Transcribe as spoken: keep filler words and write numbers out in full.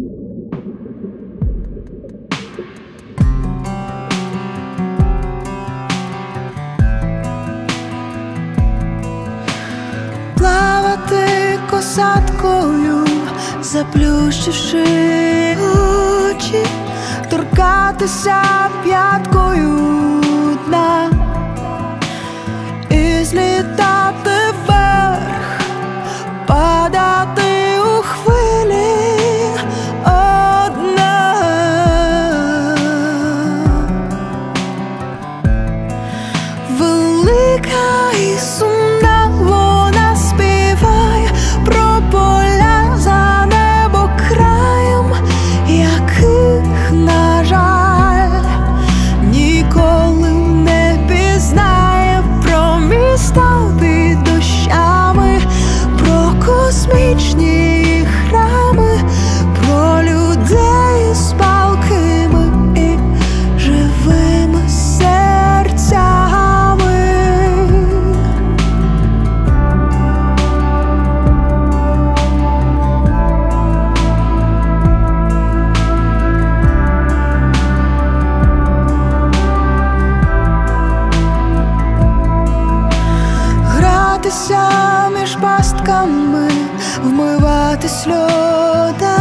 Плавати косаткою, заплющивши очі, торкатися п'яткою дна і злітати вверх, падати у хвилі одна. Велика і сумна вона співає про поля за небокраєм, яких, на жаль, ніколи не пізнає, про міста під дощами, про космічні храми, про людей з палкими і живими серцями. Гратися між пастками, вмиватись льодами,